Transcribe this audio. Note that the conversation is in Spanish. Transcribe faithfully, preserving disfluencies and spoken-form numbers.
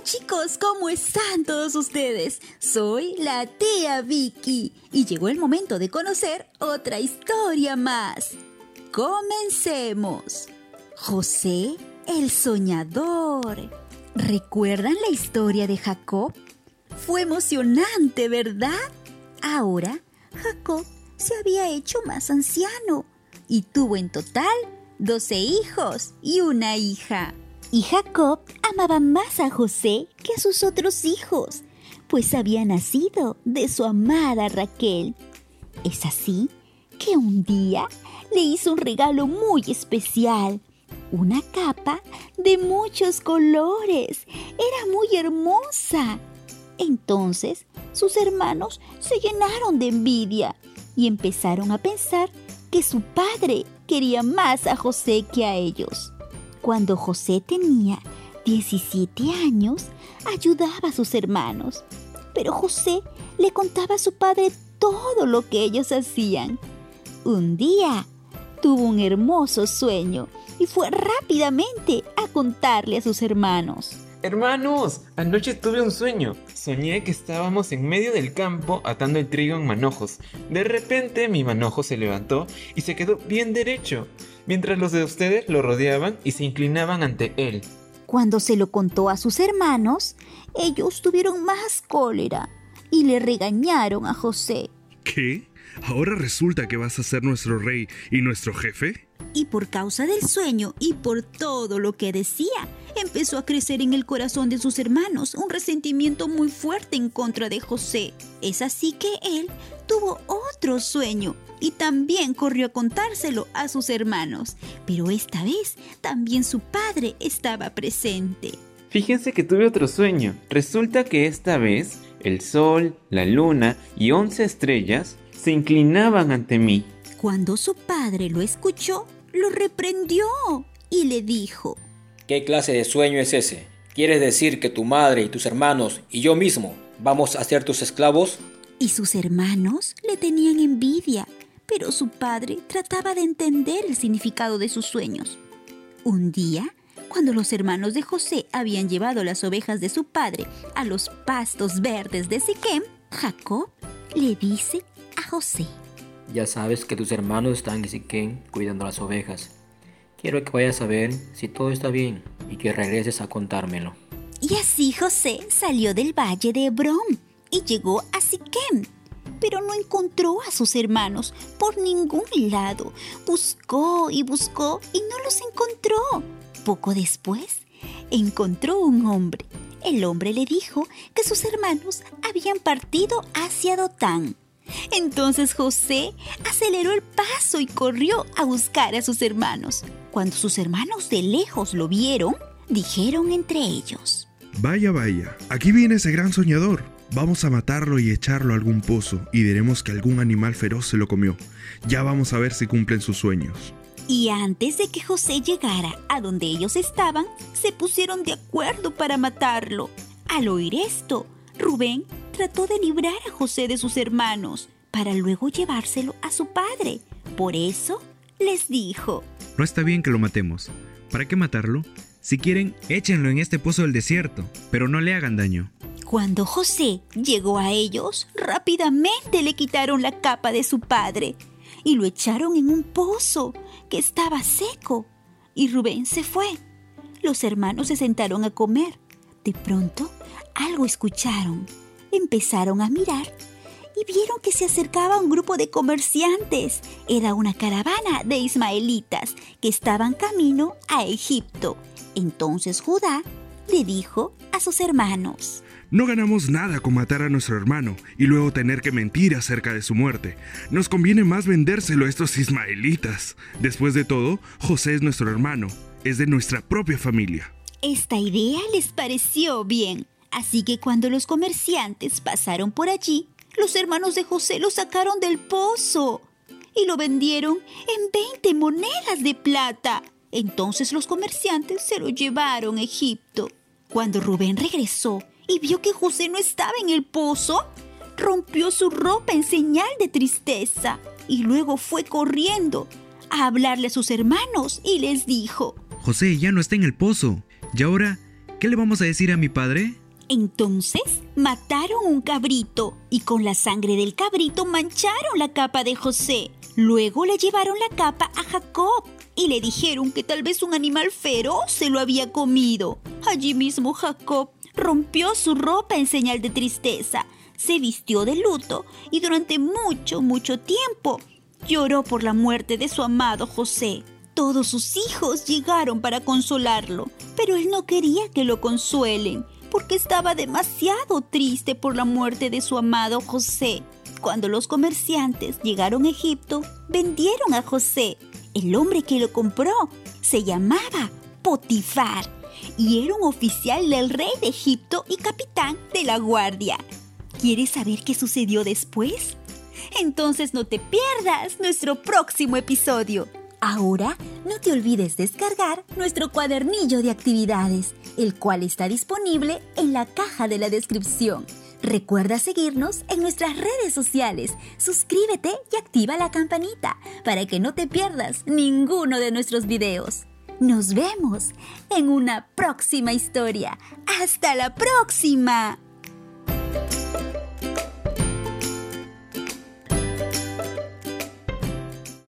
chicos, ¿cómo están todos ustedes? Soy la tía Vicky y llegó el momento de conocer otra historia más. Comencemos. José el soñador. ¿Recuerdan la historia de Jacob? Fue emocionante, ¿verdad? Ahora, Jacob se había hecho más anciano y tuvo en total doce hijos y una hija. Y Jacob amaba más a José que a sus otros hijos, pues había nacido de su amada Raquel. Es así que un día le hizo un regalo muy especial, una capa de muchos colores. Era muy hermosa. Entonces sus hermanos se llenaron de envidia y empezaron a pensar que su padre quería más a José que a ellos. Cuando José tenía diecisiete años, ayudaba a sus hermanos, pero José le contaba a su padre todo lo que ellos hacían. Un día tuvo un hermoso sueño y fue rápidamente a contarle a sus hermanos. Hermanos, anoche tuve un sueño. Soñé que estábamos en medio del campo atando el trigo en manojos. De repente mi manojo se levantó y se quedó bien derecho, mientras los de ustedes lo rodeaban y se inclinaban ante él. Cuando se lo contó a sus hermanos, ellos tuvieron más cólera y le regañaron a José. ¿Qué? ¿Ahora resulta que vas a ser nuestro rey y nuestro jefe? Y por causa del sueño y por todo lo que decía, empezó a crecer en el corazón de sus hermanos un resentimiento muy fuerte en contra de José. Es así que él tuvo otro sueño y también corrió a contárselo a sus hermanos. Pero esta vez también su padre estaba presente. Fíjense que tuve otro sueño. Resulta que esta vez el sol, la luna y once estrellas se inclinaban ante mí. Cuando su padre lo escuchó, lo reprendió y le dijo: ¿Qué clase de sueño es ese? ¿Quieres decir que tu madre y tus hermanos y yo mismo vamos a ser tus esclavos? Y sus hermanos le tenían envidia, pero su padre trataba de entender el significado de sus sueños. Un día, cuando los hermanos de José habían llevado las ovejas de su padre a los pastos verdes de Siquem, Jacob le dice a José: Ya sabes que tus hermanos están en Siquem cuidando las ovejas. Quiero que vayas a ver si todo está bien y que regreses a contármelo. Y así José salió del valle de Hebrón y llegó a Siquem, pero no encontró a sus hermanos por ningún lado. Buscó y buscó y no los encontró. Poco después, encontró un hombre. El hombre le dijo que sus hermanos habían partido hacia Dotán. Entonces José aceleró el paso y corrió a buscar a sus hermanos. Cuando sus hermanos de lejos lo vieron, dijeron entre ellos: Vaya, vaya, aquí viene ese gran soñador. Vamos a matarlo y echarlo a algún pozo y diremos que algún animal feroz se lo comió. Ya vamos a ver si cumplen sus sueños. Y antes de que José llegara a donde ellos estaban, se pusieron de acuerdo para matarlo. Al oír esto, Rubén trató de librar a José de sus hermanos para luego llevárselo a su padre. Por eso les dijo: No está bien que lo matemos. ¿Para qué matarlo? Si quieren, échenlo en este pozo del desierto, pero no le hagan daño. Cuando José llegó a ellos, rápidamente le quitaron la capa de su padre y lo echaron en un pozo que estaba seco. Y Rubén se fue. Los hermanos se sentaron a comer. De pronto, algo escucharon. Empezaron a mirar y vieron que se acercaba un grupo de comerciantes. Era una caravana de ismaelitas que estaban camino a Egipto. Entonces Judá le dijo a sus hermanos: No ganamos nada con matar a nuestro hermano y luego tener que mentir acerca de su muerte. Nos conviene más vendérselo a estos ismaelitas. Después de todo, José es nuestro hermano, es de nuestra propia familia. Esta idea les pareció bien. Así que cuando los comerciantes pasaron por allí, los hermanos de José lo sacaron del pozo y lo vendieron en veinte monedas de plata. Entonces los comerciantes se lo llevaron a Egipto. Cuando Rubén regresó y vio que José no estaba en el pozo, rompió su ropa en señal de tristeza y luego fue corriendo a hablarle a sus hermanos y les dijo: José ya no está en el pozo. Y ahora, ¿Qué le vamos a decir a mi padre? Entonces mataron un cabrito y con la sangre del cabrito mancharon la capa de José. Luego le llevaron la capa a Jacob y le dijeron que tal vez un animal feroz se lo había comido. Allí mismo Jacob rompió su ropa en señal de tristeza, se vistió de luto y durante mucho, mucho tiempo lloró por la muerte de su amado José. Todos sus hijos llegaron para consolarlo, pero él no quería que lo consuelen, porque estaba demasiado triste por la muerte de su amado José. Cuando los comerciantes llegaron a Egipto, vendieron a José. El hombre que lo compró se llamaba Potifar y era un oficial del rey de Egipto y capitán de la guardia. ¿Quieres saber qué sucedió después? Entonces no te pierdas nuestro próximo episodio. Ahora, no te olvides descargar nuestro cuadernillo de actividades, el cual está disponible en la caja de la descripción. Recuerda seguirnos en nuestras redes sociales, suscríbete y activa la campanita para que no te pierdas ninguno de nuestros videos. Nos vemos en una próxima historia. ¡Hasta la próxima!